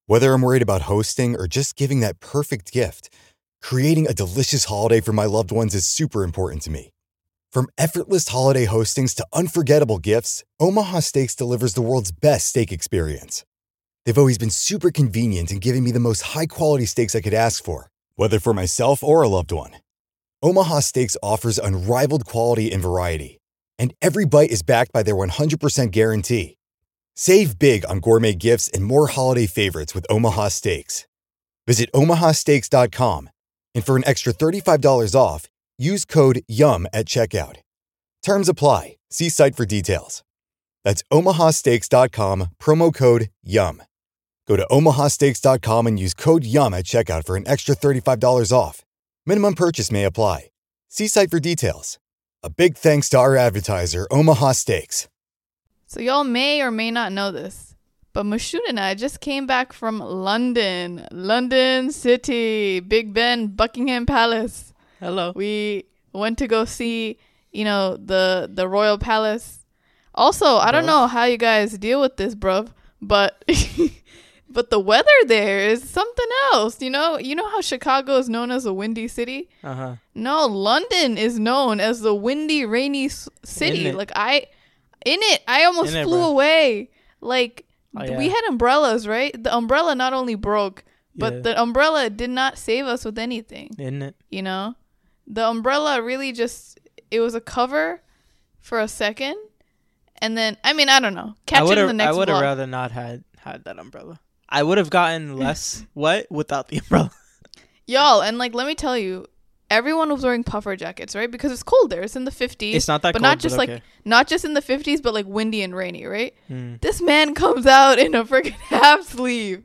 Whether I'm worried about hosting or just giving that perfect gift, creating a delicious holiday for my loved ones is super important to me. From effortless holiday hostings to unforgettable gifts, Omaha Steaks delivers the world's best steak experience. They've always been super convenient in giving me the most high-quality steaks I could ask for, whether for myself or a loved one. Omaha Steaks offers unrivaled quality and variety, and every bite is backed by their 100% guarantee. Save big on gourmet gifts and more holiday favorites with Omaha Steaks. Visit omahasteaks.com, and for an extra $35 off, use code YUM at checkout. Terms apply. See site for details. That's omahasteaks.com, promo code YUM. Go to omahasteaks.com and use code YUM at checkout for an extra $35 off. Minimum purchase may apply. See site for details. A big thanks to our advertiser, Omaha Steaks. So y'all may or may not know this, but Mashoud and I just came back from London. London City, Big Ben, Buckingham Palace. Hello. We went to go see, the Royal Palace. Also, I don't know how you guys deal with this, bruv, but but the weather there is something else. You know how Chicago is known as a windy city? Uh-huh. No, London is known as the windy, rainy city. I almost flew away. Like, we had umbrellas, right? The umbrella not only broke, but the umbrella did not save us with anything. Isn't it? The umbrella really it was a cover for a second. And then, I don't know. Catch it in the next vlog. I would have rather not had that umbrella. I would have gotten less wet without the umbrella. Y'all, and let me tell you, everyone was wearing puffer jackets, right? Because it's cold there. It's in the 50s. It's not that cold, not just not just in the 50s, but windy and rainy, right? This man comes out in a freaking half sleeve.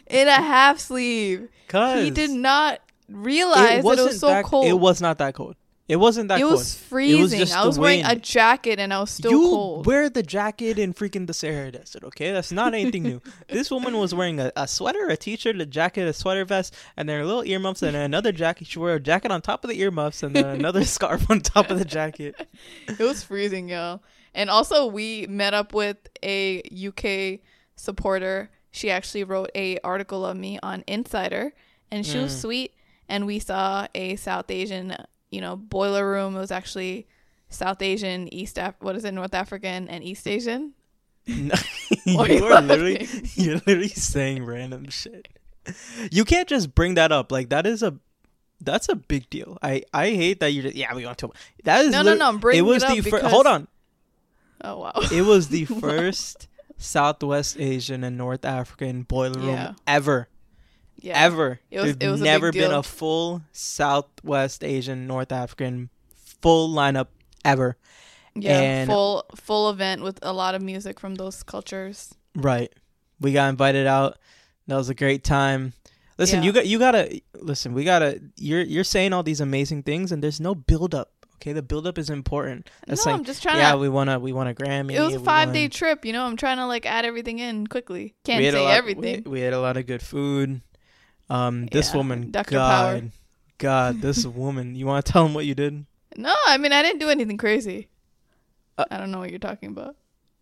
He did not realize that it was so cold. It was not that cold. It wasn't that cold. It was freezing. I was wearing a jacket and I was still cold. You wear the jacket in freaking the Sahara Desert, okay? That's not anything new. This woman was wearing a sweater, a t-shirt, a jacket, a sweater vest, and then her little earmuffs and another jacket. She wore a jacket on top of the earmuffs and then another scarf on top of the jacket. It was freezing, y'all. And also, we met up with a UK supporter. She actually wrote a article of me on Insider, and she was sweet. And we saw a South Asian boiler room. It was actually South Asian, North African and East Asian. No, you're literally saying random shit. You can't just bring that up. That's a big deal. I hate that you just, we want to. That is no. Bring it up because... Hold on. Oh wow. It was the first Southwest Asian and North African boiler room ever. Yeah. Ever. There's never been a full Southwest Asian, North African full lineup ever. Yeah, and full event with a lot of music from those cultures. Right. We got invited out. That was a great time. Listen, you gotta listen. You're saying all these amazing things, and there's no build up. Okay, the build up is important. I'm just trying to. we want a Grammy. It was a 5-day trip. I'm trying to add everything in quickly. Can't say everything. We had a lot of good food. This woman, Dr. Power. God, this woman. You want to tell him what you did? No, I didn't do anything crazy. I don't know what you're talking about.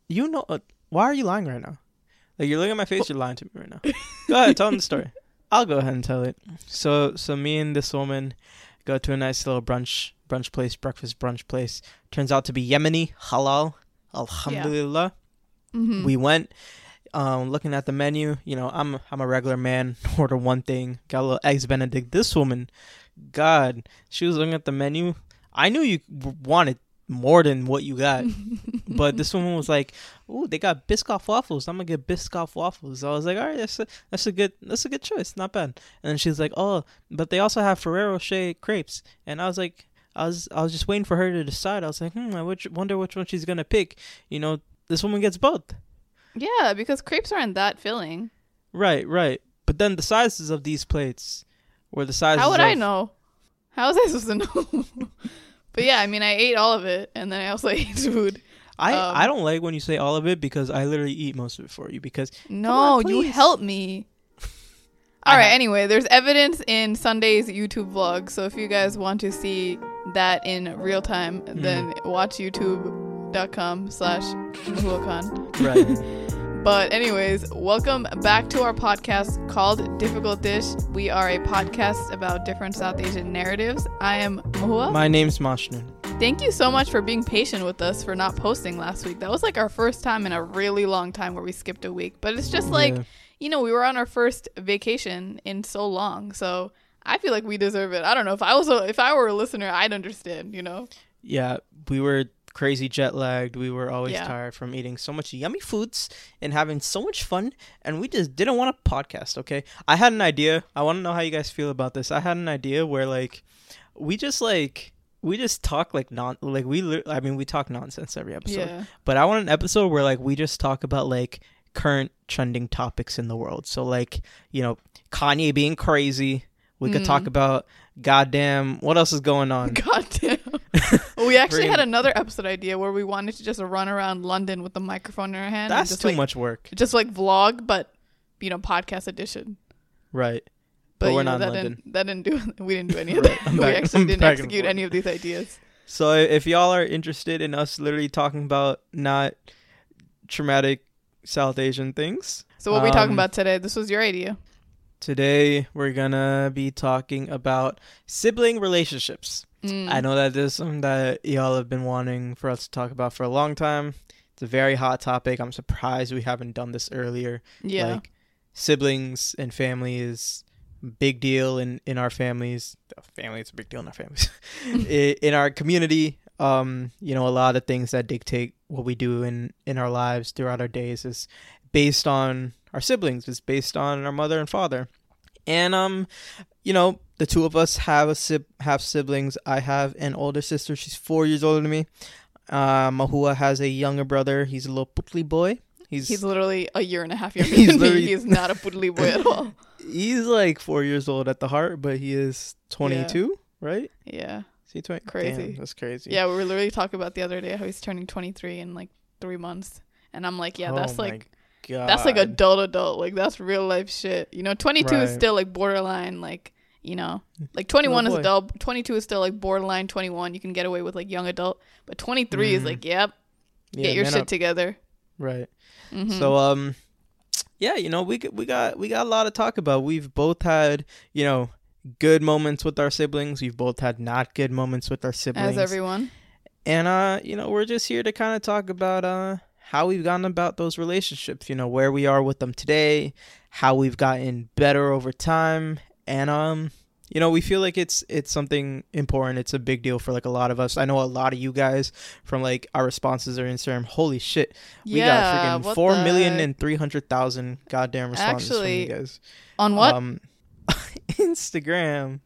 Why are you lying right now? You're looking at my face, you're lying to me right now. Go ahead, tell him the story. I'll go ahead and tell it. So me and this woman go to a nice little breakfast brunch place. Turns out to be Yemeni, halal, alhamdulillah. Yeah. Mm-hmm. We went. Looking at the menu, I'm a regular man. Order one thing, got a little eggs Benedict. This woman, God, she was looking at the menu. I knew you wanted more than what you got, but this woman was like, "Ooh, they got Biscoff waffles. I'm gonna get Biscoff waffles." I was like, "All right, that's a good choice, not bad." And then she's like, "Oh, but they also have Ferrero Rocher crepes," and I was like, I was just waiting for her to decide. I was like, I wonder which one she's gonna pick. This woman gets both. Yeah, because crepes aren't that filling. Right. But then the sizes of these plates were the sizes. How would I know? How was I supposed to know? But yeah, I ate all of it, and then I also ate food. I don't like when you say all of it because I literally eat most of it for you because... No, you help me. All right, anyway, there's evidence in Sunday's YouTube vlog, so if you guys want to see that in real time, then watch youtube.com/Nuhuacan. Right. But anyways, welcome back to our podcast called Difficult Dish. We are a podcast about different South Asian narratives. I am Mahua. My name's Mashnun. Thank you so much for being patient with us for not posting last week. That was like our first time in a really long time where we skipped a week. But it's just like, you know, we were on our first vacation in so long. So I feel like we deserve it. I don't know. If I were a listener, I'd understand, you know? Yeah, we were crazy jet lagged. We were always tired from eating so much yummy foods and having so much fun, and we just didn't want to podcast. Okay, I had an idea. I want to know how you guys feel about this. I had an idea where we just talk we talk nonsense every episode, but I want an episode where we just talk about current trending topics in the world. So Kanye being crazy. We could talk about goddamn what else is going on. Goddamn. We actually had another episode idea where we wanted to just run around London with the microphone in our hand. That's too much work. Just vlog, but podcast edition. Right. But we're not in London. We didn't do any of that. We actually didn't execute any of these ideas. So if y'all are interested in us literally talking about not traumatic South Asian things. So what are we talking about today? This was your idea. Today, we're going to be talking about sibling relationships. I know that this is something that y'all have been wanting for us to talk about for a long time. It's a very hot topic. I'm surprised we haven't done this earlier. Yeah. Siblings and family is a big deal in our families. Family is a big deal in our families. In our community, a lot of things that dictate what we do in our lives throughout our days is based on our siblings. It's based on our mother and father. And the two of us have siblings. I have an older sister. She's 4 years older than me. Mahua has a younger brother. He's a little putli boy. He's literally a year and a half younger than me. He's not a putli boy at all. He's 4 years old at the heart, but he is 22, right? Yeah. Is he 20? Crazy. Damn, that's crazy. Yeah, we were literally talking about the other day how he's turning 23 in 3 monmonths. And I'm like, that's God. That's adult. That's real life shit. 22 is still borderline, 21 is adult. 22 is still borderline 21. You can get away with young adult. But 23 is get your shit together. Right. Mm-hmm. So we got a lot to talk about. We've both had good moments with our siblings. We've both had not good moments with our siblings. As everyone. And we're just here to kind of talk about how we've gotten about those relationships, where we are with them today, how we've gotten better over time. And, we feel like it's something important. It's a big deal for a lot of us. I know a lot of you guys from our responses on Instagram. Holy shit. We got freaking 4,300,000 goddamn responses from you guys. On what? Instagram.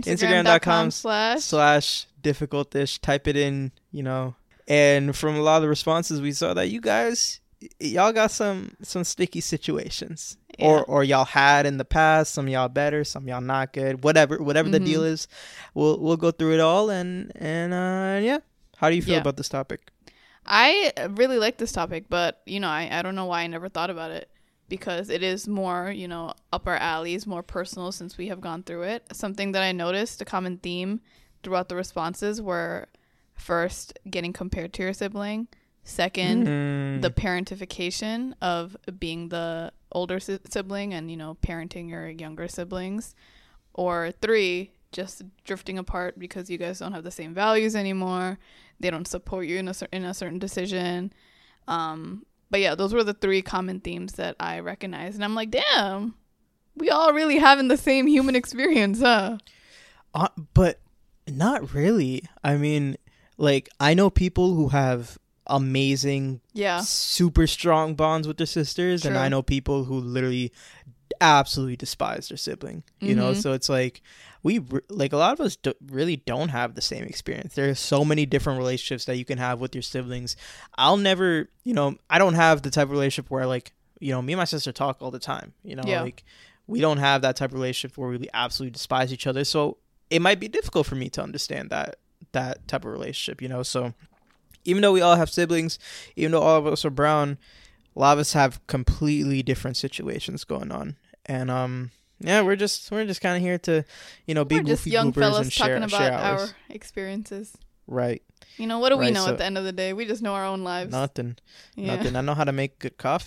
Instagram.com/difficultish. Type it in, And from a lot of the responses, we saw that y'all got some sticky situations, or y'all had in the past. Some y'all better, some y'all not good. Whatever the deal is, we'll go through it all. And how do you feel about this topic? I really like this topic, but I don't know why I never thought about it, because it is more up our alleys, more personal since we have gone through it. Something that I noticed, a common theme throughout the responses were, first, getting compared to your sibling. Second, the parentification of being the older sibling and, parenting your younger siblings. Or 3, just drifting apart because you guys don't have the same values anymore. They don't support you in a certain decision. But yeah, those were the 3 common themes that I recognized. And I'm like, damn, we all really having the same human experience, huh? But not really. I mean, I know people who have amazing, super strong bonds with their sisters. True. And I know people who literally absolutely despise their sibling, you know? So it's a lot of us really don't have the same experience. There are so many different relationships that you can have with your siblings. I'll never, I don't have the type of relationship where me and my sister talk all the time, we don't have that type of relationship where we absolutely despise each other. So it might be difficult for me to understand that type of relationship, So even though we all have siblings, even though all of us are brown, a lot of us have completely different situations going on. And we're just kind of here to, be goofy young fellas and talking about our experiences. Right. What do we know at the end of the day? We just know our own lives. Nothing. I know how to make good coffee.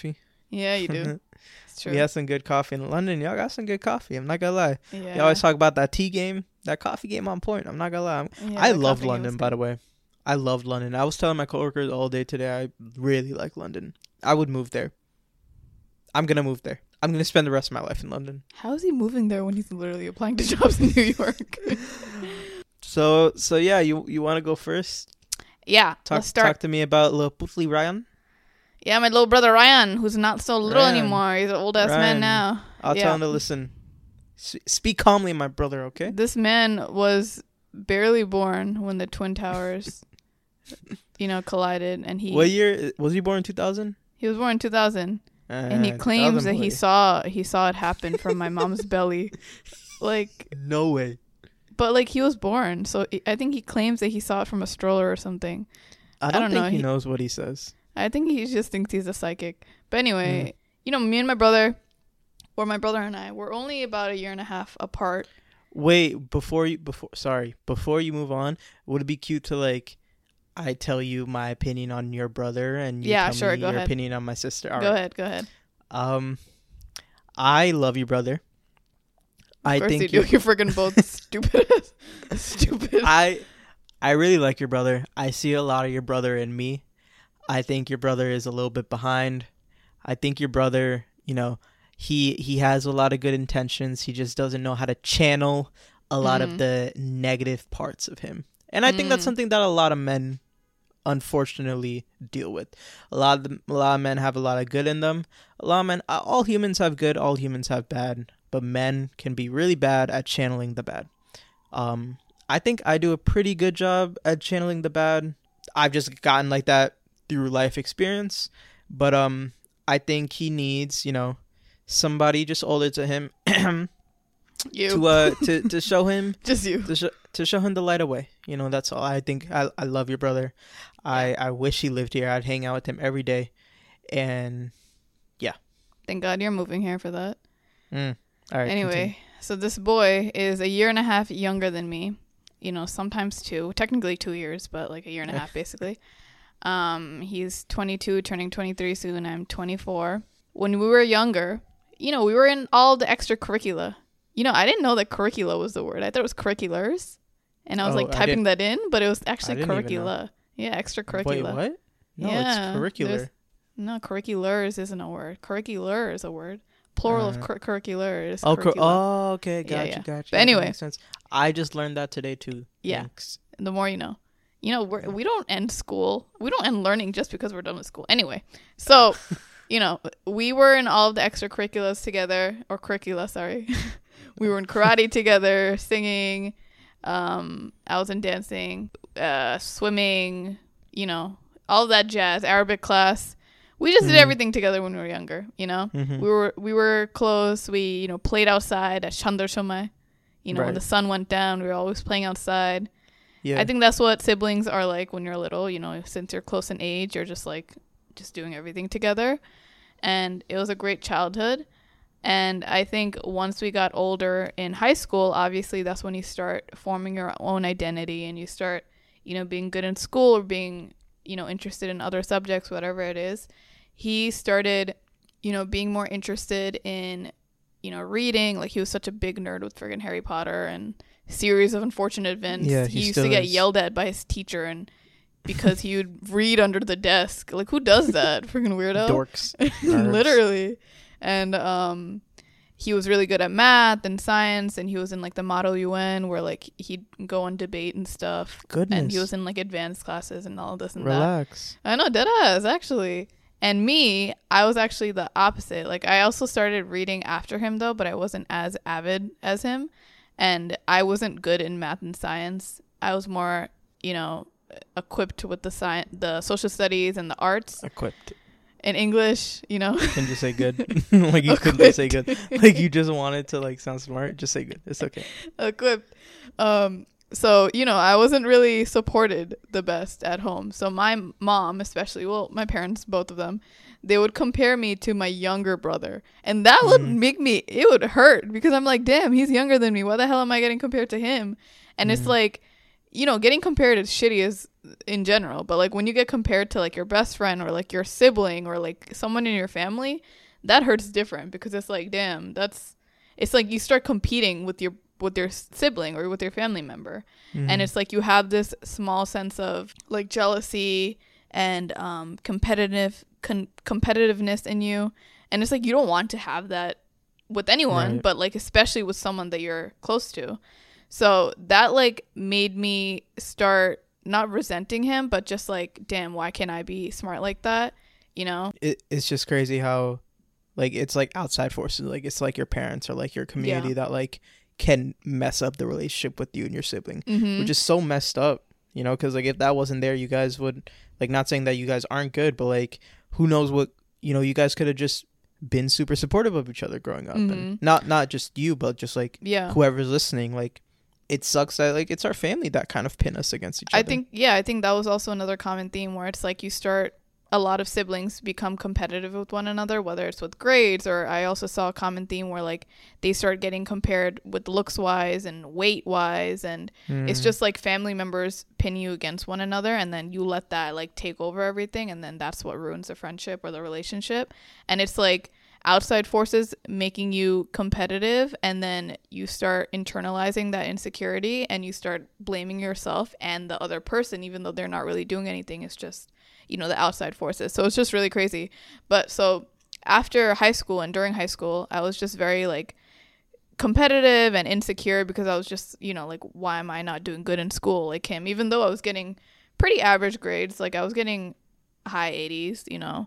Yeah, you do. It's true. We had some good coffee in London. Y'all got some good coffee. I'm not gonna lie. Yeah. You always talk about that tea game, that coffee game on point. I'm not gonna lie. Yeah, I the love coffee game London, was by good. the way. I love London. I was telling my coworkers all day today, I really like London. I would move there. I'm gonna move there. I'm gonna spend the rest of my life in London. How is he moving there when he's literally applying to jobs in New York? So yeah, you want to go first? Yeah, let's start. Talk to me about little Puffly Ryan. Yeah, my little brother Ryan, who's not so little Ryan. anymore. He's an old ass man Ryan. now. I'll Yeah. tell him to listen. Speak calmly, my brother. Okay. This man was barely born when the Twin Towers, collided, and What year was he born? In 2000. he was born in 2000, and he claims that he saw it happen from my mom's belly, like. No way. But like he was born, so I think he claims that he saw it from a stroller or something. I don't think know. he knows what he says. I think he just thinks he's a psychic. But anyway, me and my brother, or my brother and I, we're only about a year and a half apart. Wait, before you move on, would it be cute to like I tell you my opinion on your brother and you tell me go your ahead. opinion on my sister? All Go right. ahead. I love you, brother. Of course you do. You're freaking both stupid. Stupid. I really like your brother. I see a lot of your brother in me. I think your brother is a little bit behind. I think your brother, he has a lot of good intentions. He just doesn't know how to channel a lot of the negative parts of him. And I think that's something that a lot of men unfortunately deal with. A lot of men have a lot of good in them. A lot of men, all humans have good, all humans have bad, but men can be really bad at channeling the bad. I think I do a pretty good job at channeling the bad. I've just gotten like that through life experience, but I think he needs, somebody just older to him You. to show him Just you. to show him the light away. That's all. I think I love your brother. I wish he lived here. I'd hang out with him every day. And yeah. Thank God you're moving here for that. All right. Anyway, continue. so this boy is a year and a half younger than me. Sometimes 2. Technically 2 years, but like a year and a half basically. He's 22, turning 23 soon. I'm 24. When we were younger, we were in all the extracurricula. I didn't know that curricula was the word. I thought it was curriculars. And I was typing that in, but it was actually curricula. Yeah, extracurricula. Wait, what? No, Yeah, it's curricular. No, curriculars isn't a word. Curricular is a word. Plural of curricular is Oh, curricula. okay. Gotcha. But anyway. That makes sense. I just learned that today too. Yeah. Thanks. The more you know. We don't end school. We don't end learning just because we're done with school. Anyway, so, we were in all of the extracurriculars together, or curricula, sorry. We were in karate together, singing. I was in dancing, swimming, all of that jazz, Arabic class. We just did everything together when we were younger, We were close. We, played outside at Chandar Shomai. When the sun went down, we were always playing outside. Yeah. I think that's what siblings are like when you're little, since you're close in age, you're just doing everything together. And it was a great childhood. And I think once we got older in high school, obviously that's when you start forming your own identity and you start, being good in school or being, interested in other subjects, whatever it is. He started, being more interested in, reading. Like he was such a big nerd with friggin' Harry Potter and Series of Unfortunate Events. Yeah, he used to get yelled at by his teacher and because he would read under the desk. Like who does that? Friggin' weirdo. Dorks. Literally. And he was really good at math and science, and he was in like the Model UN where like he'd go on debate and stuff. Goodness. And he was in like advanced classes and all this and Relax. that. I know, deadass, actually. And me, I was actually the opposite. Like I also started reading after him though, but I wasn't as avid as him. And I wasn't good in math and science. I was more, equipped with the social studies and the arts. Equipped. In English, Can you say good? Like you couldn't just say good. Like you just wanted to like sound smart. Just say good. It's okay. Equipped. So, I wasn't really supported the best at home. So my mom, especially, well, my parents, both of them, they would compare me to my younger brother. And that would make it would hurt because I'm like, damn, he's younger than me. Why the hell am I getting compared to him? And it's like, getting compared is shitty as in general. But like when you get compared to like your best friend or like your sibling or like someone in your family, that hurts different, because it's like, damn, it's like you start competing with your sibling or with your family member. And it's like you have this small sense of like jealousy and competitiveness in you, and it's like you don't want to have that with anyone, but like especially with someone that you're close to. So that like made me start not resenting him, but just like, damn, why can't I be smart like that? You know? It's just crazy how like it's like outside forces, like it's like your parents or like your community that like can mess up the relationship with you and your sibling, which is so messed up, you know, because like if that wasn't there, you guys would, like, not saying that you guys aren't good, but like who knows what, you know, you guys could have just been super supportive of each other growing up. And not just you, but just like whoever's listening. Like, it sucks that like it's our family that kind of pin us against each other. I think that was also another common theme, where it's like a lot of siblings become competitive with one another, whether it's with grades, or I also saw a common theme where like they start getting compared with looks wise and weight wise, and it's just like family members pin you against one another, and then you let that like take over everything, and then that's what ruins the friendship or the relationship. And it's like outside forces making you competitive, and then you start internalizing that insecurity, and you start blaming yourself and the other person, even though they're not really doing anything. It's just, you know, the outside forces. So it's just really crazy. But so after high school and during high school, I was just very like competitive and insecure, because I was just, you know, like, why am I not doing good in school like him? Even though I was getting pretty average grades, like I was getting high 80s, you know,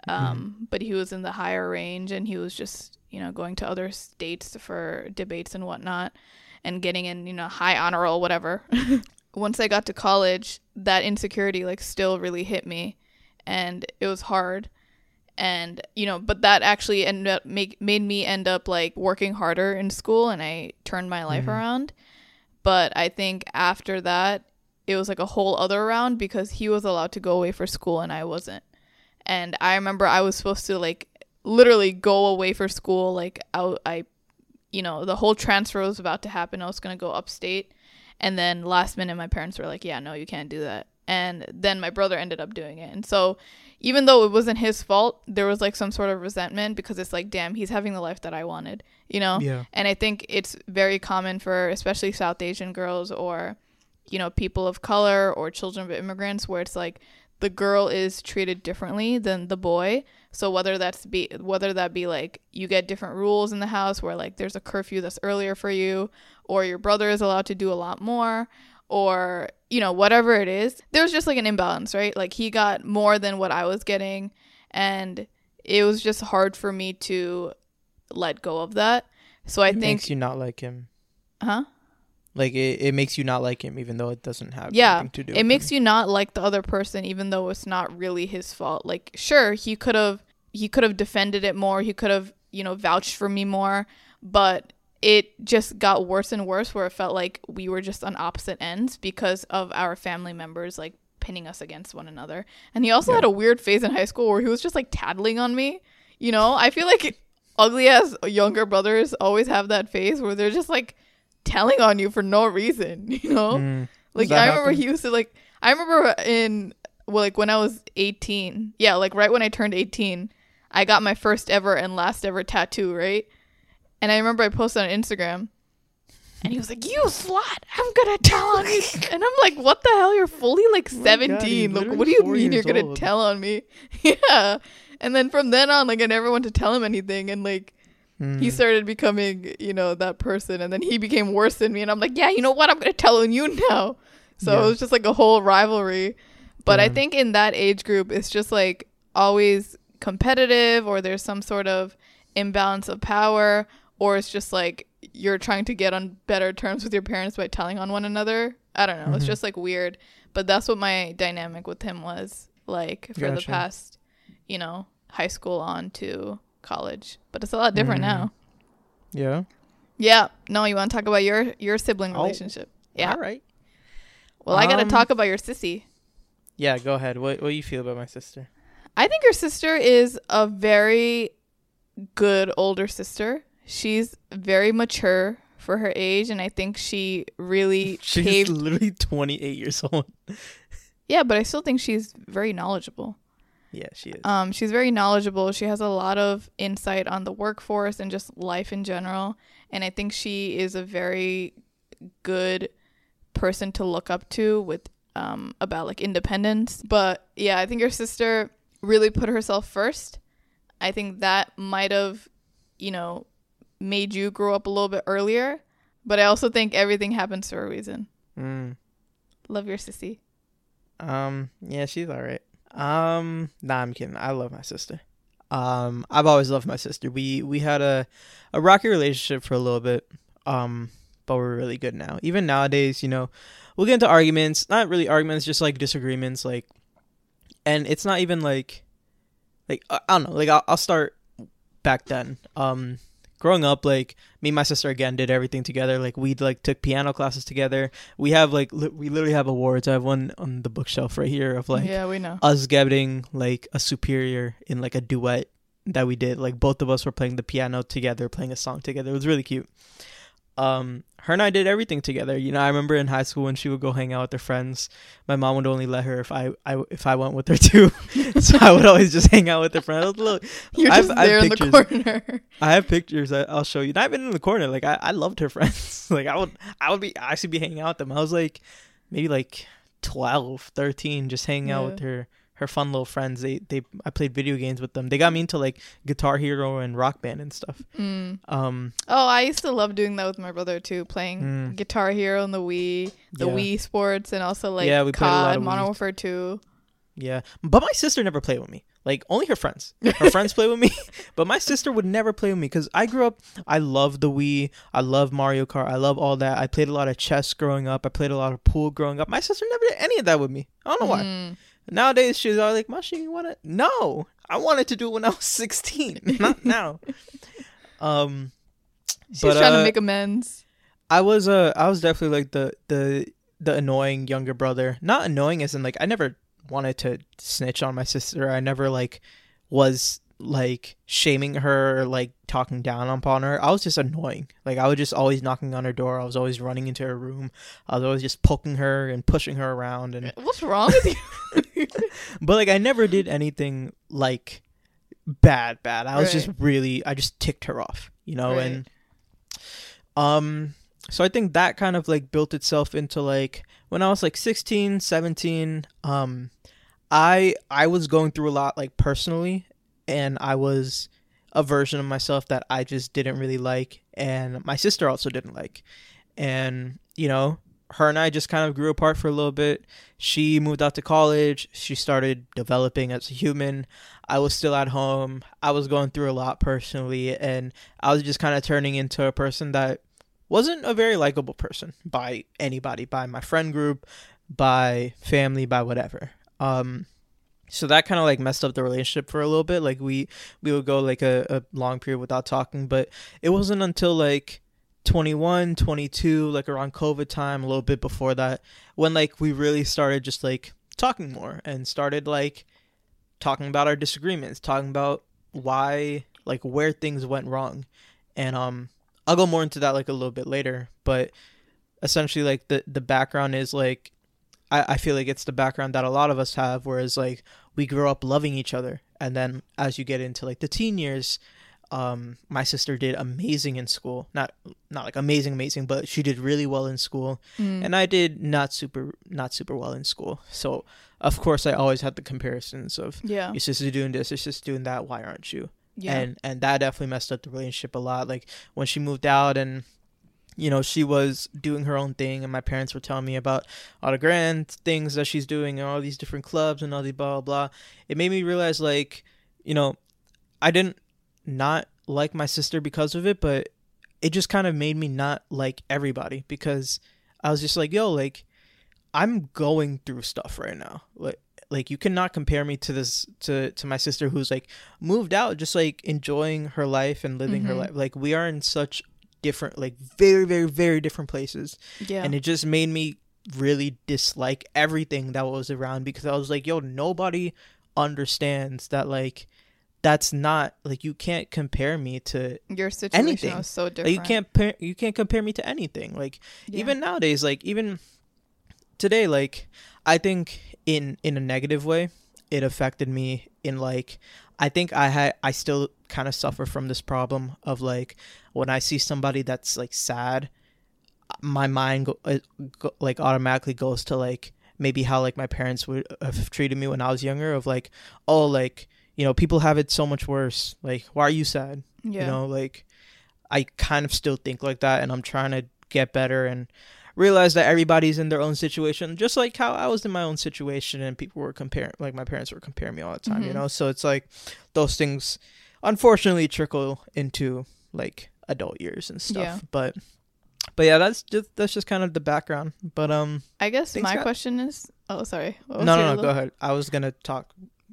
but he was in the higher range, and he was just, you know, going to other states for debates and whatnot, and getting in, you know, high honor roll, whatever. Once I got to college, that insecurity like still really hit me, and it was hard. And, you know, but that actually ended up made me end up like working harder in school, and I turned my life around. But I think after that, it was like a whole other round, because he was allowed to go away for school and I wasn't. And I remember I was supposed to like literally go away for school. Like I you know, the whole transfer was about to happen. I was going to go upstate. And then last minute, my parents were like, yeah, no, you can't do that. And then my brother ended up doing it. And so even though it wasn't his fault, there was like some sort of resentment, because it's like, damn, he's having the life that I wanted, you know? Yeah. And I think it's very common for especially South Asian girls, or, you know, people of color, or children of immigrants, where it's like the girl is treated differently than the boy. So whether that be like you get different rules in the house, where like there's a curfew that's earlier for you, or your brother is allowed to do a lot more, or, you know, whatever it is, there's just like an imbalance, right? Like he got more than what I was getting, and it was just hard for me to let go of that. So I think it makes you not like him. Like it makes you not like him, even though it doesn't have anything to do with it makes you not like the other person, even though it's not really his fault. Like, sure, he could have defended it more, he could have, you know, vouched for me more, but it just got worse and worse, where it felt like we were just on opposite ends because of our family members like pinning us against one another. And he also had a weird phase in high school where he was just like tattling on me, you know? I feel like ugly ass younger brothers always have that phase where they're just like telling on you for no reason, you know? Like I remember he used to like, I remember when I was 18, like right when I turned 18, I got my first ever and last ever tattoo, right? And I remember I posted on Instagram, and he was like, "You slut, I'm gonna tell on you." And I'm like, "What the hell? You're fully like 17. Like, what do you mean you're gonna tell on me?" Yeah. And then from then on, like, I never went to tell him anything, and like he started becoming, you know, that person, and then he became worse than me, and I'm like, "Yeah, you know what? I'm gonna tell on you now." So it was just like a whole rivalry. But I think in that age group, it's just like always competitive, or there's some sort of imbalance of power, or it's just like you're trying to get on better terms with your parents by telling on one another. I don't know. It's just like weird. But that's what my dynamic with him was like for the past, you know, high school on to college. But it's a lot different now. Yeah. Yeah. No, you want to talk about your sibling relationship? Yeah. All right. Well, I got to talk about your sissy. Yeah, go ahead. What do you feel about my sister? I think your sister is a very good older sister. She's very mature for her age, and I think she really she's literally 28 years old. Yeah, but I still think she's very knowledgeable. Yeah, she is. She's very knowledgeable. She has a lot of insight on the workforce and just life in general. And I think she is a very good person to look up to with about like independence. But yeah, I think your sister really put herself first. I think that might have, you know, made you grow up a little bit earlier. But I also think everything happens for a reason. Love your sissy. Yeah, she's all right. Nah, I'm kidding. I love my sister. I've always loved my sister. We had a rocky relationship for a little bit. But we're really good now. Even nowadays, you know, we'll get into arguments. Not really arguments, just like disagreements. Like, and it's not even like I don't know. Like I'll start back then. Growing up, like me and my sister again did everything together. Like we like took piano classes together. We have like we literally have awards. I have one on the bookshelf right here of like yeah, we know us getting like a superior in like a duet that we did. Like both of us were playing the piano together, playing a song together. It was really cute. Her and I did everything together. You know, I remember in high school when she would go hang out with her friends, my mom would only let her if I went with her too. So I would always just hang out with her friends. Look, you're just there in the corner. I have pictures. I'll show you. Not even in the corner. Like I loved her friends. Like I would actually be hanging out with them. I was like maybe like 12, 13, just hanging out with her fun little friends. I played video games with them. They got me into like Guitar Hero and Rock Band and stuff. I used to love doing that with my brother too, playing Guitar Hero and the Wii Sports, and also like COD, Modern Warfare 2. Yeah, but my sister never played with me. Like only her friends. Her friends play with me, but my sister would never play with me because I grew up. I love the Wii. I love Mario Kart. I love all that. I played a lot of chess growing up. I played a lot of pool growing up. My sister never did any of that with me. I don't know why. Nowadays, she's all like, Mashi, you want to? No, I wanted to do it when I was 16, not now. She's trying to make amends. I was definitely like the annoying younger brother. Not annoying as in like I never wanted to snitch on my sister. I never like was like shaming her or like talking down upon her. I was just annoying. Like I was just always knocking on her door. I was always running into her room. I was always just poking her and pushing her around. And what's wrong with you? But like I never did anything like bad. I was just really, I just ticked her off, you know. And so I think that kind of like built itself into like when I was like 16, 17, I was going through a lot like personally, and I was a version of myself that I just didn't really like, and my sister also didn't like. And you know, her and I just kind of grew apart for a little bit. She moved out to college. She started developing as a human. I was still at home. I was going through a lot personally, and I was just kind of turning into a person that wasn't a very likable person by anybody, by my friend group, by family, by whatever. So that kind of like messed up the relationship for a little bit. Like we would go like a long period without talking, but it wasn't until like 21, 22, like around COVID time, a little bit before that, when like we really started just like talking more and started like talking about our disagreements, talking about why, like where things went wrong. And I'll go more into that like a little bit later, but essentially like the background is like I feel like it's the background that a lot of us have, whereas like we grew up loving each other, and then as you get into like the teen years, my sister did amazing in school, not like amazing, but she did really well in school, and I did not super well in school. So of course I always had the comparisons of your sister's doing this, your sister's doing that, why aren't you? And that definitely messed up the relationship a lot. Like when she moved out and you know, she was doing her own thing, and my parents were telling me about all the grand things that she's doing and all these different clubs and all these blah, blah, blah. It made me realize, like, you know, I didn't not like my sister because of it, but it just kind of made me not like everybody, because I was just like, yo, like, I'm going through stuff right now. Like you cannot compare me to this, to my sister who's, like, moved out, just, like, enjoying her life and living her life. Like, we are in such different, like very, very, very different places. And it just made me really dislike everything that was around, because I was like, yo, nobody understands that, like, that's not, like, you can't compare me to your situation. Anything. Was so different. Like, you can't compare me to anything. Like, even nowadays, like, even today, like, I think in a negative way, it affected me in like, I think I still kind of suffer from this problem of like, when I see somebody that's like sad, my mind like automatically goes to like maybe how like my parents would have treated me when I was younger, of like, oh, like, you know, people have it so much worse, like, why are you sad? Yeah. You know, like, I kind of still think like that, and I'm trying to get better and realize that everybody's in their own situation, just like how I was in my own situation, and people were comparing, like my parents were comparing me all the time, you know? So it's like those things unfortunately trickle into like adult years and stuff. Yeah. But yeah, that's just kind of the background. But I guess my question is, oh, sorry. No, go ahead. I was gonna talk.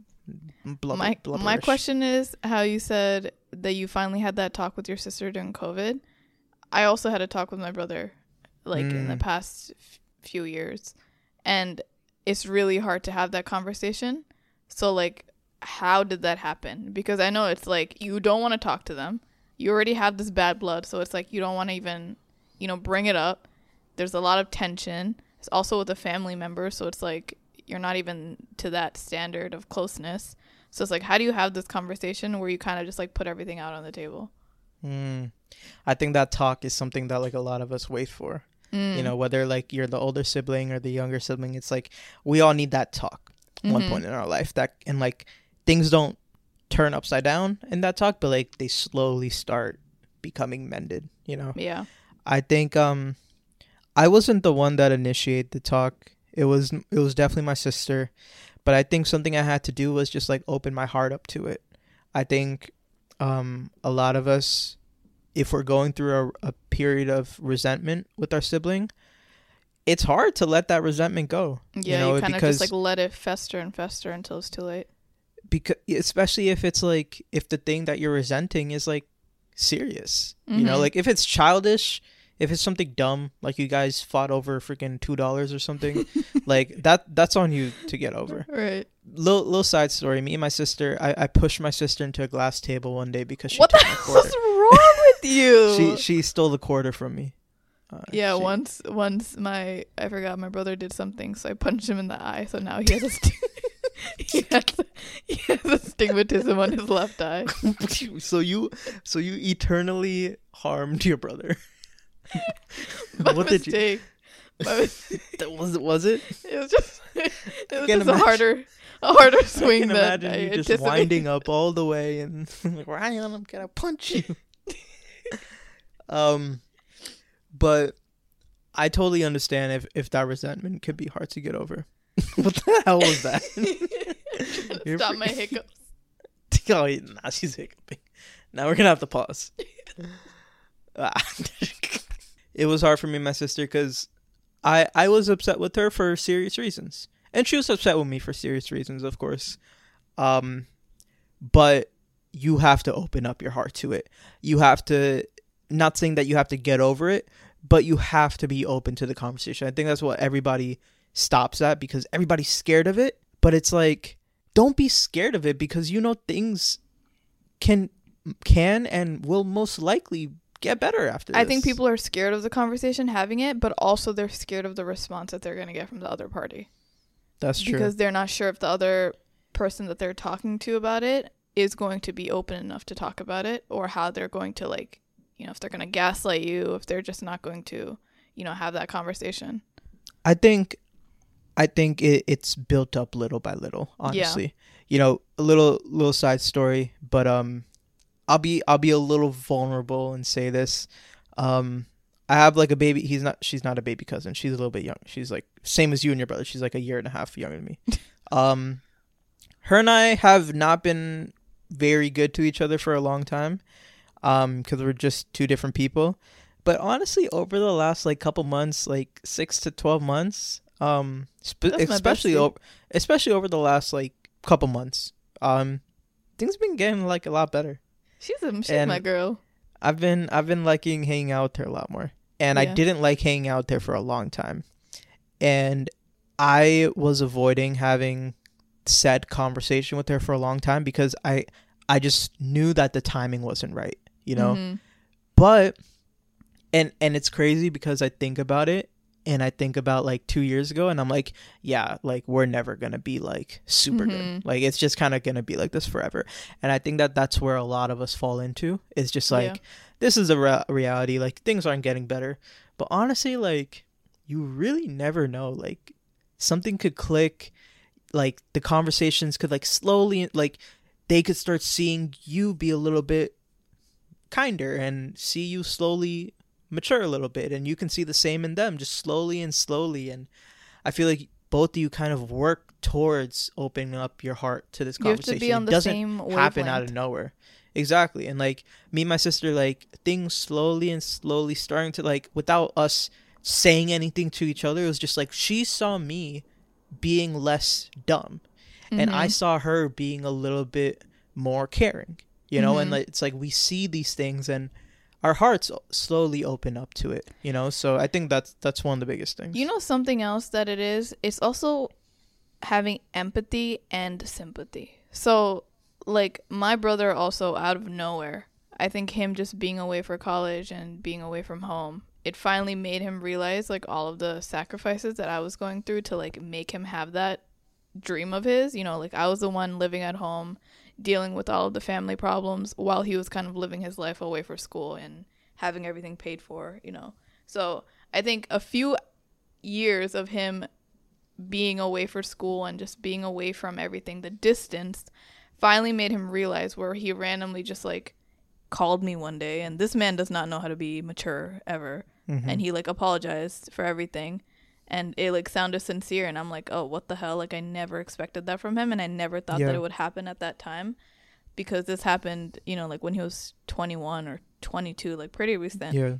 My question is how you said that you finally had that talk with your sister during COVID. I also had a talk with my brother, like in the past few years, and it's really hard to have that conversation. So like, how did that happen? Because I know it's like you don't want to talk to them. You already have this bad blood, so it's like you don't want to even, you know, bring it up. There's a lot of tension. It's also with a family member, so it's like you're not even to that standard of closeness. So it's like, how do you have this conversation where you kind of just like put everything out on the table? I think that talk is something that like a lot of us wait for. You know, whether like you're the older sibling or the younger sibling, it's like we all need that talk at one point in our life. That, and like things don't turn upside down in that talk, but like they slowly start becoming mended, you know? Yeah. I think I wasn't the one that initiated the talk. It was definitely my sister, but I think something I had to do was just like open my heart up to it. I think a lot of us, if we're going through a period of resentment with our sibling, it's hard to let that resentment go. Yeah, you kind of just like let it fester and fester until it's too late. Because especially if it's like, if the thing that you're resenting is like serious, you know, like if it's childish, if it's something dumb, like you guys fought over freaking $2 or something, like that's on you to get over. Right. Little side story. Me and my sister, I pushed my sister into a glass table one day because she what took the my quarter. hell's wrong with you? She stole the quarter from me. Yeah, once I forgot my brother did something, so I punched him in the eye. So now he has he has astigmatism on his left eye. So you eternally harmed your brother. What did you? Was it? It was just a harder swing. I can imagine you just winding up all the way and like, Ryan, I'm gonna punch you. But I totally understand if that resentment could be hard to get over. What the hell was that? Stop my hiccups. Oh, now she's hiccuping. Now we're gonna have to pause. It was hard for me and my sister because I was upset with her for serious reasons, and she was upset with me for serious reasons, of course. But you have to open up your heart to it. You have to, not saying that you have to get over it, but you have to be open to the conversation. I think that's what everybody stops at, because everybody's scared of it. But it's like, don't be scared of it, because you know things can and will most likely get better after this. I think people are scared of the conversation, having it, but also they're scared of the response that they're going to get from the other party. That's true. Because they're not sure if the other person that they're talking to about it is going to be open enough to talk about it, or how they're going to, like, you know, if they're going to gaslight you, if they're just not going to, you know, have that conversation. I think it's built up little by little, honestly. Yeah. You know, a little side story, but I'll be a little vulnerable and say this. I have like a baby. She's not a baby cousin. She's a little bit young. She's like same as you and your brother. She's like a year and a half younger than me. Her and I have not been very good to each other for a long time, because we're just two different people. But honestly, over the last like couple months, like 6 to 12 months, especially over the last like couple months, things have been getting like a lot better. She's my girl. I've been liking hanging out with her a lot more, and I didn't like hanging out there for a long time, and I was avoiding having said conversation with her for a long time because I just knew that the timing wasn't right, you know. But and it's crazy because I think about it, and I think about like 2 years ago, and I'm like, yeah, like we're never gonna be like super good. Like it's just kind of gonna be like this forever. And I think that that's where a lot of us fall into. It's just like this is a reality. Like things aren't getting better, but honestly, like you really never know. Like something could click. Like the conversations could like slowly, like they could start seeing you be a little bit kinder and see you slowly mature a little bit, and you can see the same in them, just slowly. And I feel like both of you kind of work towards opening up your heart to this conversation. You have to be on the same wavelength. It doesn't happen out of nowhere. Exactly. And like me and my sister, like things slowly starting to, like, without us saying anything to each other, it was just like she saw me being less dumb, and I saw her being a little bit more caring, you know. And like, it's like we see these things and our hearts slowly open up to it, you know. So I think that's one of the biggest things. You know, something else that it is, it's also having empathy and sympathy. So like my brother also, out of nowhere, I think him just being away for college and being away from home, it finally made him realize like all of the sacrifices that I was going through to like make him have that dream of his. You know, like I was the one living at home dealing with all of the family problems while he was kind of living his life away for school and having everything paid for, you know. So I think a few years of him being away for school and just being away from everything, the distance, finally made him realize, where he randomly just like called me one day, and this man does not know how to be mature ever, and he like apologized for everything, and it like sounded sincere, and I'm like, oh, what the hell, like I never expected that from him, and I never thought that it would happen at that time, because this happened, you know, like when he was 21 or 22, like pretty recent.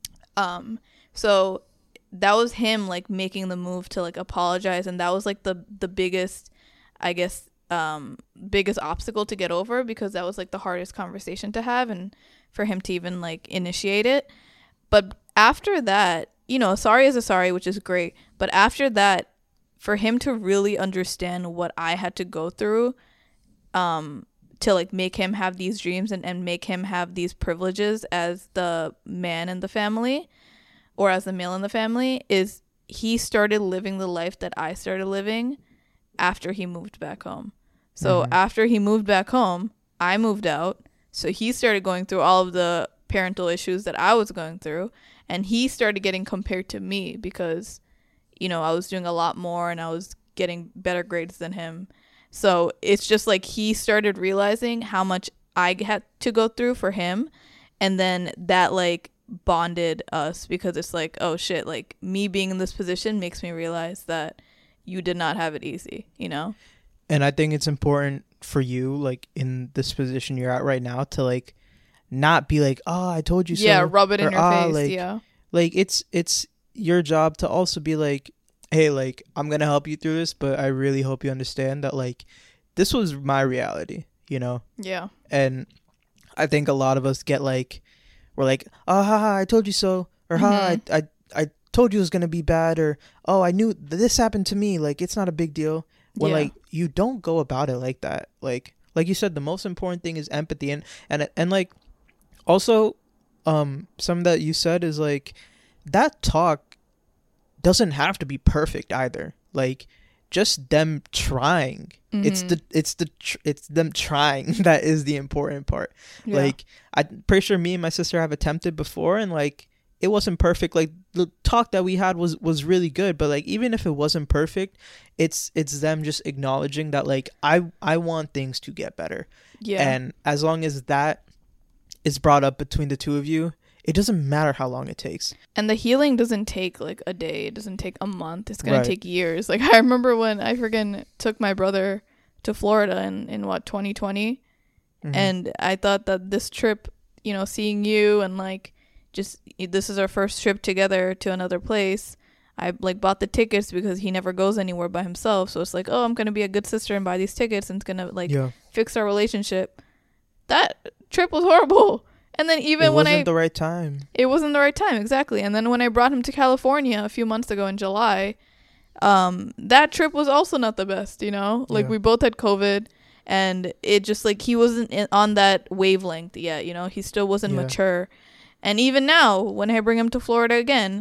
So that was him like making the move to like apologize, and that was like the biggest, I guess, biggest obstacle to get over, because that was like the hardest conversation to have, and for him to even like initiate it. But after that, you know, sorry is a sorry, which is great, but after that, for him to really understand what I had to go through to like make him have these dreams and make him have these privileges as the man in the family, or as the male in the family, is he started living the life that I started living after he moved back home. So after he moved back home, I moved out. So he started going through all of the parental issues that I was going through, and he started getting compared to me because, you know, I was doing a lot more and I was getting better grades than him. So it's just like he started realizing how much I had to go through for him, and then that like bonded us, because it's like, oh shit, like me being in this position makes me realize that you did not have it easy, you know? And I think it's important for you, like in this position you're at right now, to like not be like, oh, I told you so. Yeah, rub it in your face. Like, yeah. Like it's your job to also be like, hey, like I'm going to help you through this, but I really hope you understand that like this was my reality, you know? Yeah. And I think a lot of us get like, we're like, oh, haha, I told you so. Or, I told you it was going to be bad. Or, oh, I knew this happened to me. Like, it's not a big deal. When, like, you don't go about it like that. Like you said, the most important thing is empathy. And like, also, some that you said is, like, that talk doesn't have to be perfect either. Like, just them trying. It's them trying that is the important part. Like, I'm pretty sure me and my sister have attempted before, and like it wasn't perfect. Like the talk that we had was really good, but like even if it wasn't perfect, it's them just acknowledging that like I want things to get better. And as long as that is brought up between the two of you, it doesn't matter how long it takes. And the healing doesn't take like a day. It doesn't take a month. It's going to take years. Like I remember when I freaking took my brother to Florida in what, 2020? And I thought that this trip, you know, seeing you and like just, this is our first trip together to another place. I like bought the tickets because he never goes anywhere by himself. So it's like, oh, I'm going to be a good sister and buy these tickets, and it's going to like fix our relationship. That trip was horrible. And then even when it wasn't the right time. It wasn't the right time, exactly. And then when I brought him to California a few months ago in July, that trip was also not the best, you know? Like we both had COVID, and it just like he wasn't on that wavelength yet, you know? He still wasn't mature. And even now, when I bring him to Florida again,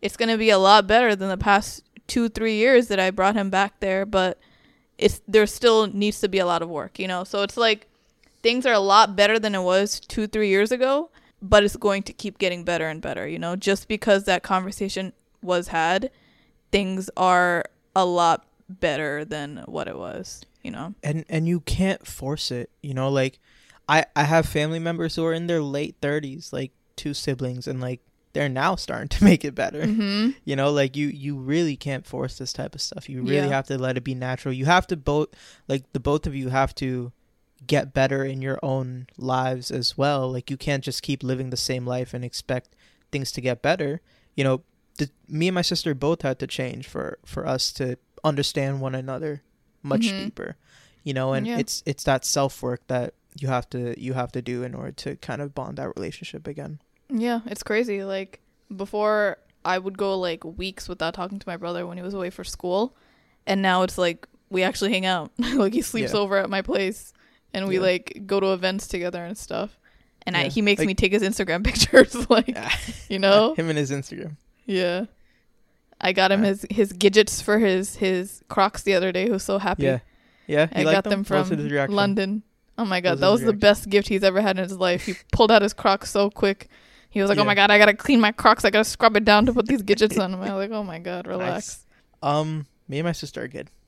it's going to be a lot better than the past 2-3 years that I brought him back there, but there still needs to be a lot of work, you know? So it's like things are a lot better than it was 2-3 years ago, but it's going to keep getting better and better, you know? Just because that conversation was had, things are a lot better than what it was, you know? And you can't force it, you know? Like, I have family members who are in their late 30s, like 2 siblings, and like they're now starting to make it better. Mm-hmm. You know, like you really can't force this type of stuff. You really have to let it be natural. You have to both of you have to get better in your own lives as well. Like, you can't just keep living the same life and expect things to get better. You know, me and my sister both had to change for us to understand one another much deeper. You know, and it's that self-work that you have to do in order to kind of bond that relationship again. Yeah, it's crazy. Like, before I would go like weeks without talking to my brother when he was away for school, and now it's like we actually hang out. Like, he sleeps over at my place, and we like go to events together and stuff. And he makes me take his Instagram pictures, like, you know, him and his Instagram. Yeah, I got him his gadgets for his Crocs the other day. He was so happy. Yeah, I got them from London. Oh my god, that was the best gift he's ever had in his life. He pulled out his Crocs so quick. He was like, "Oh my god, I gotta clean my Crocs. I gotta scrub it down to put these gadgets on." I'm like, "Oh my god, relax." Nice. Me and my sister are good.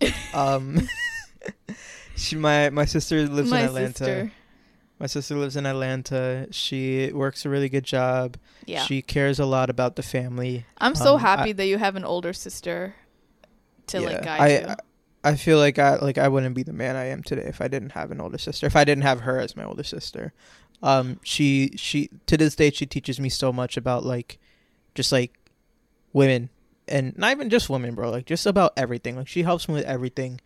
My sister lives in Atlanta. My sister lives in Atlanta. She works a really good job. Yeah. She cares a lot about the family. I'm so happy that you have an older sister to like guide you. I feel like I wouldn't be the man I am today if I didn't have an older sister. If I didn't have her as my older sister. She to this day she teaches me so much about like just like women, and not even just women, bro, like just about everything. Like, she helps me with everything.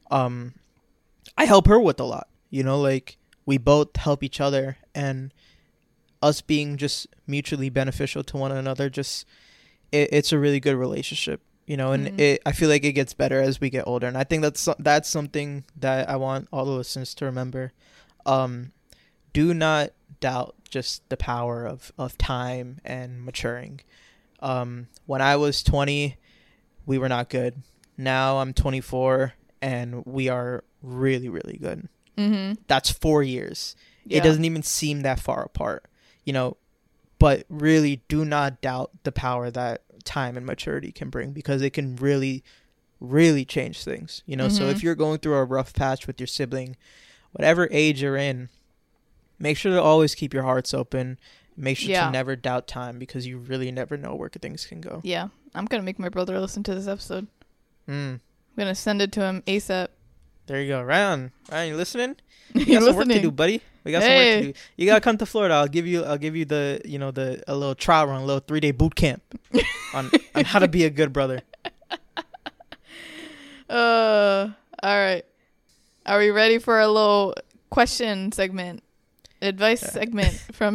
I help her with a lot, you know, like we both help each other, and us being just mutually beneficial to one another, just it's a really good relationship, you know. And I feel like it gets better as we get older, and I think that's something that I want all the listeners to remember. Do not doubt just the power of time and maturing. When I was 20, we were not good. Now I'm 24 and we are really, really good. That's 4 years. It doesn't even seem that far apart, you know, but really do not doubt the power that time and maturity can bring, because it can really, really change things, you know. So if you're going through a rough patch with your sibling, whatever age you're in, make sure to always keep your hearts open. Make sure to never doubt time, because you really never know where things can go. Yeah. I'm going to make my brother listen to this episode. I'm going to send it to him ASAP. There you go. Ryan, you listening? You got some work to do, buddy. We got some work to do. You got to come to Florida. I'll give you the, you know, a little trial run, a little 3-day boot camp on how to be a good brother. All right. Are we ready for a little question segment? Advice segment from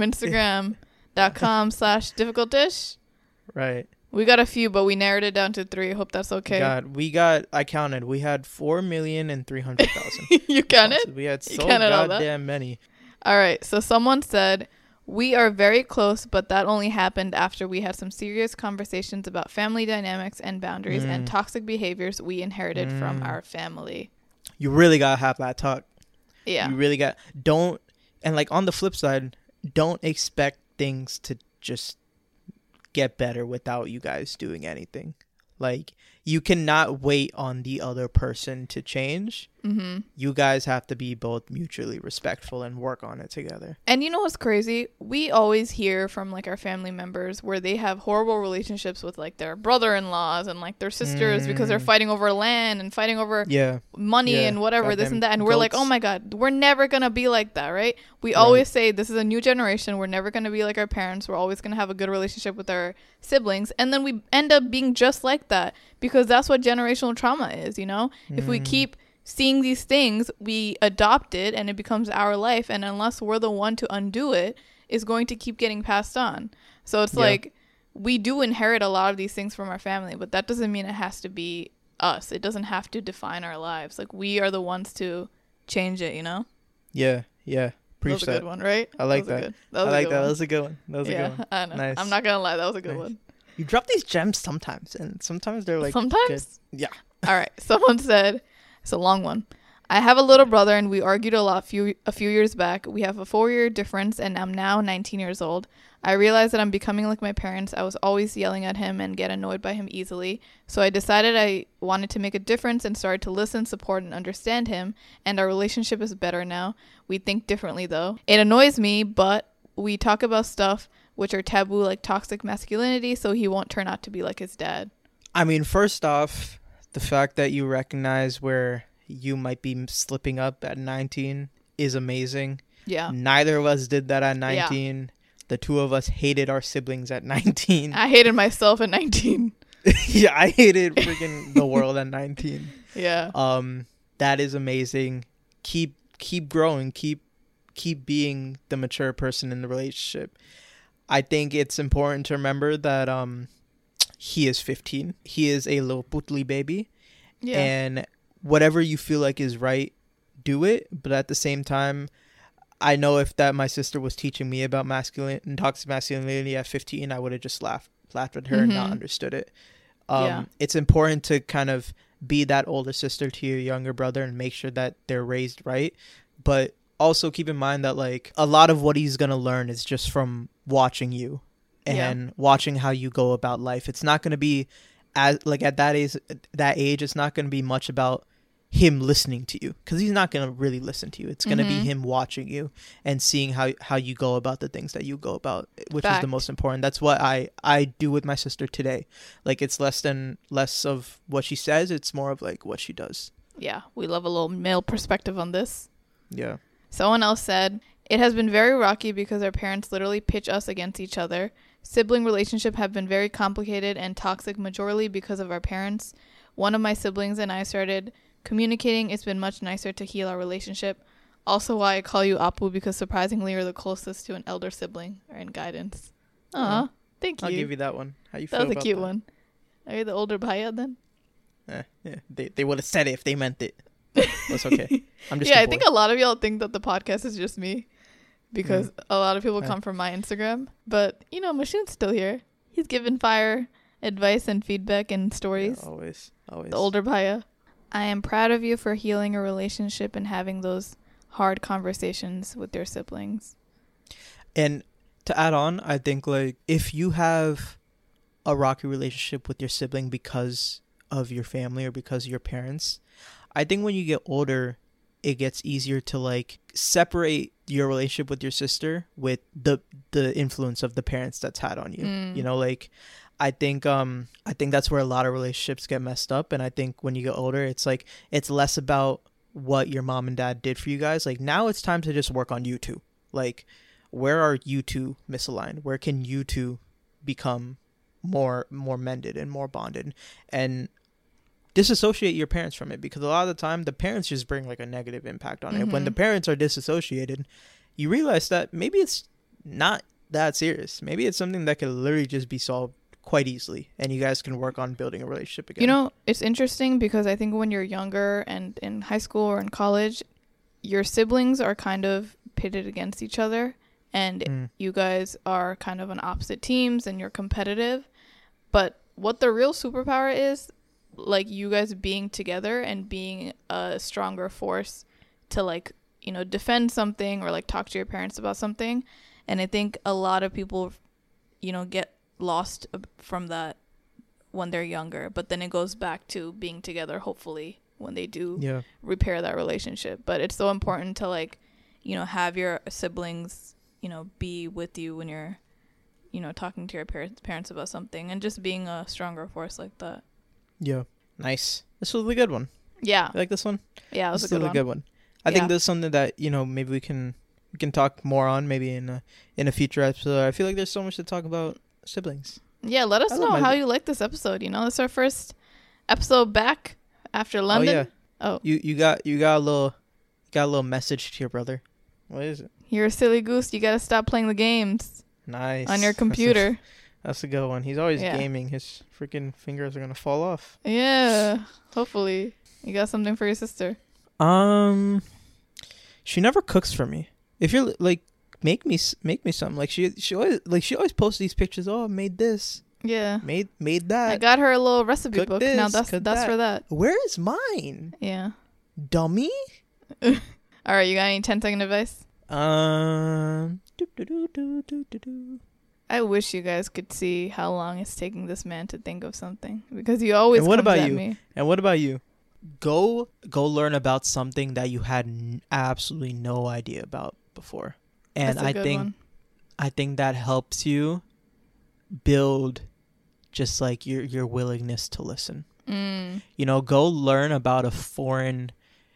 Instagram.com/difficultdish. Right. We got a few, but we narrowed it down to 3. I hope that's okay. I counted. We had 4,300,000. You counted? We had so goddamn many. All right. So someone said, "We are very close, but that only happened after we had some serious conversations about family dynamics and boundaries and toxic behaviors we inherited from our family." You really got to have that talk. Yeah. You really got... Don't... And like on the flip side, don't expect things to just get better without you guys doing anything. Like, you cannot wait on the other person to change. You guys have to be both mutually respectful and work on it together. And you know what's crazy? We always hear from like our family members where they have horrible relationships with like their brother-in-laws and like their sisters because they're fighting over land and fighting over money and whatever, this and that. And we're like, oh my God, we're never going to be like that, right? We always say this is a new generation. We're never going to be like our parents. We're always going to have a good relationship with our siblings. And then we end up being just like that, because that's what generational trauma is, you know? If we keep seeing these things, we adopt it and it becomes our life, and unless we're the one to undo it, it's going to keep getting passed on. So it's like we do inherit a lot of these things from our family, but that doesn't mean it has to be us. It doesn't have to define our lives. Like, we are the ones to change it, you know? Yeah. Preach that. That was a good one, right? I like that. I like that. That was a good one. I know. Nice. I'm not gonna lie, that was a good one. You drop these gems sometimes, and sometimes they're like sometimes. good. Yeah. All right. Someone said, it's a long one. I have a little brother and we argued a few years back. We have a 4-year difference and I'm now 19 years old. I realized that I'm becoming like my parents. I was always yelling at him and get annoyed by him easily. So I decided I wanted to make a difference and started to listen, support, and understand him. And our relationship is better now. We think differently though. It annoys me, but we talk about stuff which are taboo like toxic masculinity, so he won't turn out to be like his dad. I mean, first off, the fact that you recognize where you might be slipping up at 19 is amazing. Yeah. Neither of us did that at 19. Yeah. The two of us hated our siblings at 19. I hated myself at 19. Yeah, I hated freaking the world at 19. Yeah. That is amazing. Keep growing. Keep being the mature person in the relationship. I think it's important to remember that he is 15. He is a little putli baby. Yeah. And whatever you feel like is right, do it. But at the same time, I know if that my sister was teaching me about masculine and toxic masculinity at 15, I would have just laughed at her and not understood it. It's important to kind of be that older sister to your younger brother and make sure that they're raised right. But also keep in mind that like a lot of what he's going to learn is just from watching you and watching how you go about life. It's not going to be as like at that age, it's not going to be much about him listening to you because he's not going to really listen to you. It's going to be him watching you and seeing how you go about the things that you go about, which is the most important. That's what I do with my sister today. Like it's less of what she says. It's more of like what she does. Yeah. We love a little male perspective on this. Yeah. Someone else said, it has been very rocky because our parents literally pitch us against each other. Sibling relationships have been very complicated and toxic majorly because of our parents. One of my siblings and I started communicating. It's been much nicer to heal our relationship. Also why I call you Apu, because surprisingly you're the closest to an elder sibling or in guidance. Aw, thank you. I'll give you that one. How you feel about that? Was a cute one. Are you the older bhaiya then? Yeah. They would have said it if they meant it. That's okay. I'm just I think a lot of y'all think that the podcast is just me because a lot of people come from my Instagram. But, Mashoon's still here. He's giving fire advice and feedback and stories. Yeah, always. The older bhaiya. I am proud of you for healing a relationship and having those hard conversations with your siblings. And to add on, I think like if you have a rocky relationship with your sibling because of your family or because of your parents, I think when you get older, it gets easier to like separate your relationship with your sister with the influence of the parents that's had on you. Like I think that's where a lot of relationships get messed up. And I think when you get older, it's like it's less about what your mom and dad did for you guys. Like now it's time to just work on you two. Like where are you two misaligned? Where can you two become more mended and more bonded? And disassociate your parents from it, because a lot of the time the parents just bring like a negative impact on it. When the parents are disassociated, you realize that maybe it's not that serious. Maybe it's something that could literally just be solved quite easily and you guys can work on building a relationship again. It's interesting because I think when you're younger and in high school or in college, your siblings are kind of pitted against each other and you guys are kind of on opposite teams and you're competitive. But what the real superpower is, like you guys being together and being a stronger force to like, defend something or like talk to your parents about something. And I think a lot of people, get lost from that when they're younger, but then it goes back to being together, hopefully, when they do repair that relationship. But it's so important to like, have your siblings, be with you when you're, talking to your parents about something and just being a stronger force like that. Yeah. Nice. This was a good one. Yeah. You like this one? Yeah, it was a good one. I think this is something that, maybe we can talk more on maybe in a future episode. I feel like there's so much to talk about siblings. Yeah, let us know how you like this episode. This is our first episode back after London. Oh, yeah. You got a little message to your brother. What is it? You're a silly goose. You got to stop playing the games. Nice. On your computer. That's a good one. He's always gaming. His freaking fingers are going to fall off. Yeah. Hopefully. You got something for your sister? She never cooks for me. If you're like, make me something. Like she always posts these pictures. Oh, I made this. Yeah. Made that. I got her a little recipe Cook book. this, Now that's cook for that. Where is mine? Yeah. Dummy? All right, you got any 10-second advice? I wish you guys could see how long it's taking this man to think of something, because he always And what comes about at you? me. And what about you? Go learn about something that you had absolutely no idea about before. And That's a good one. I think that helps you build just like your willingness to listen. You know, go learn about a foreign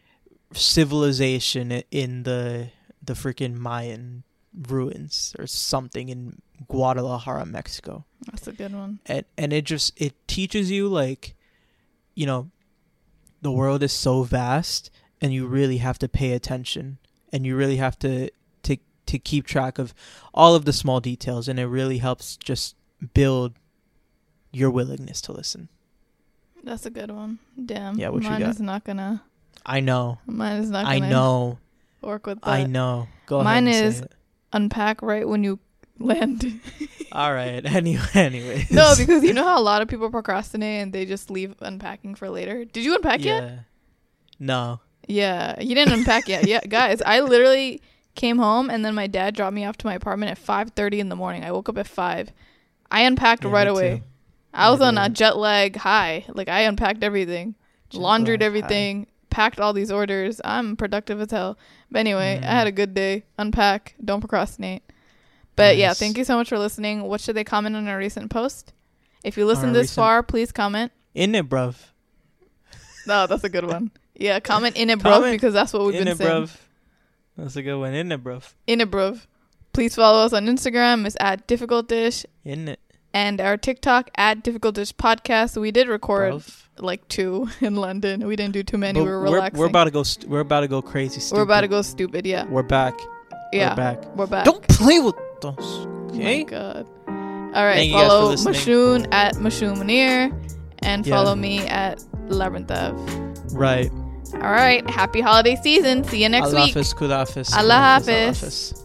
civilization in the freaking Mayan ruins or something in Guadalajara, Mexico. That's a good one. And it teaches you, like, you know, the world is so vast and you really have to pay attention and you really have to keep track of all of the small details, and it really helps just build your willingness to listen. That's a good one. Damn. Yeah, what you mine got? is not gonna. I know. Mine is not I gonna. know. Work with that. I know. Go Mine ahead. is unpack right when you land. All right. Anyway. No, because you know how a lot of people procrastinate and they just leave unpacking for later. Did you unpack yet? No. Yeah, you didn't unpack yet. Yeah, guys, I literally came home and then my dad dropped me off to my apartment at 5:30 in the morning. I woke up at 5. I unpacked right away. Too. I was on a jet lag high. Like, I unpacked everything, laundered everything, packed all these orders. I'm productive as hell. But anyway, I had a good day. Unpack. Don't procrastinate. But yeah, thank you so much for listening. What should they comment on our recent post? If you listen this far, please comment. In it, bruv. No, that's a good one. Yeah, comment in it, bruv, because that's what we've been saying. Bruv. That's a good one. In it, bruv. In it, bruv. Please follow us on Instagram. It's at Difficult Dish. In it. And our TikTok at Difficult Dish Podcast. We did record like 2 in London. We didn't do too many. But we were relaxing. We're about to go. We're about to go crazy. Stupid. We're about to go stupid. Yeah. We're back. Yeah. We're back. We're back. Don't play with us. Oh Okay. my God. All right. Thank you guys follow for Mashoon at Mashoon Munir, and Yeah. follow me at Labyrinth of. Right. All right. Happy holiday season. See you next week. Allah Hafiz. Kula Hafiz. Allah Hafiz.